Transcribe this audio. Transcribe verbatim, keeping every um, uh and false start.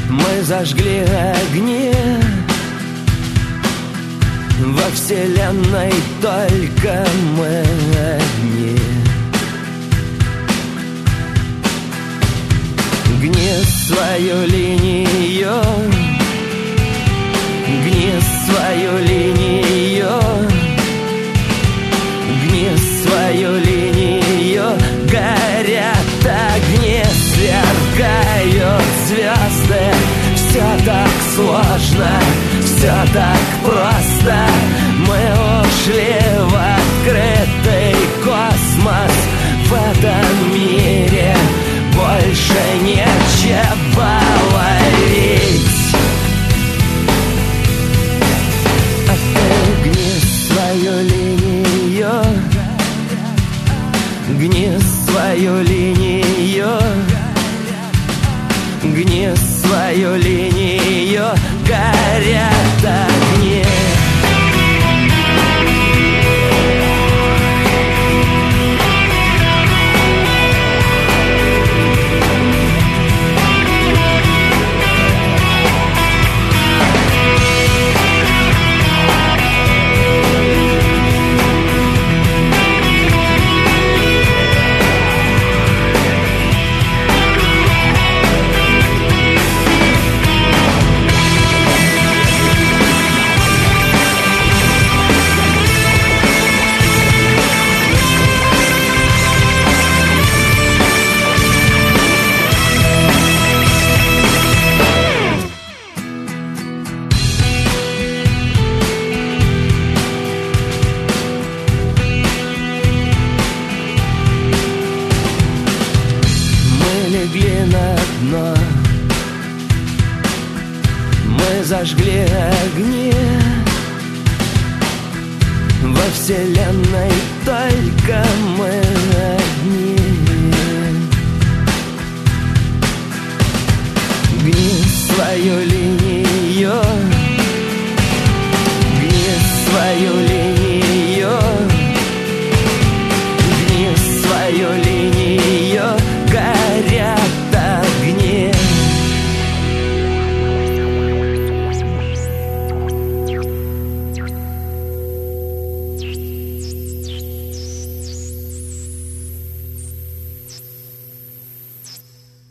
Мы зажгли огни. Во вселенной только мы одни. Гни свою линию, гни свою линию, гни свою линию. Горят огни, сверкают звезды. Все так сложно, все так просто. Мы ушли в открытый космос. В этом мире больше нечего ловить. А ты гни свою линию, гни свою линию, гни свою линию. Горят огни. Мы зажгли огни. Во вселенной только мы одни. Гни свою линию,